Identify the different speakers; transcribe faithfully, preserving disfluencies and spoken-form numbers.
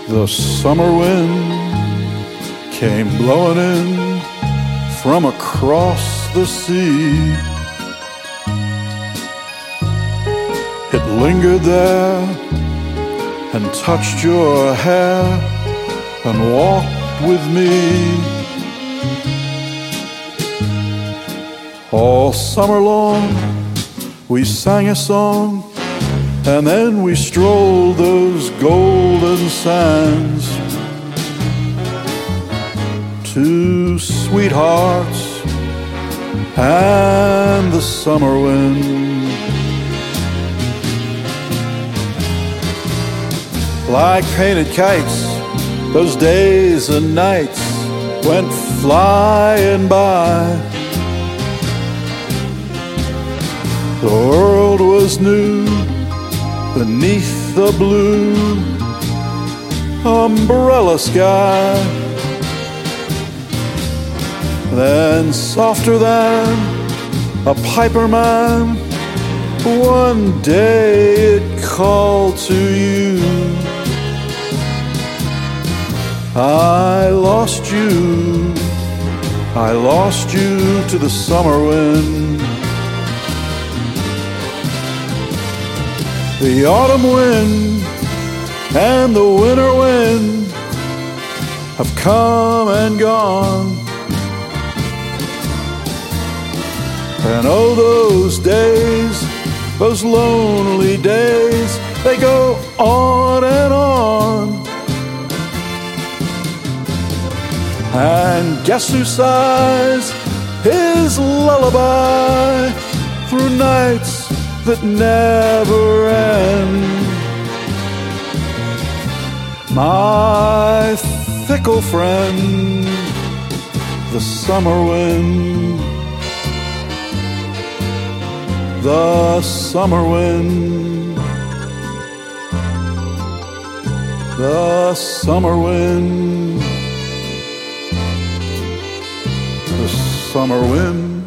Speaker 1: The summer wind came blowing in from across the sea. It lingered there and touched your hair and walked with me. All summer long we sang a song, and then we strolled those golden sands. Two sweethearts and the summer wind. Like painted kites, those days and nights went flying by. The world was new beneath the blue umbrella sky. Then softer than a piper man, one day it called to you. I lost you, I lost you to the summer wind. The autumn wind and the winter wind have come and gone. And oh, those days, those lonely days, they go on and on. And guess who sighs his lullaby through nights that never end? My fickle friend, the summer wind. The summer wind. The summer wind. The summer wind.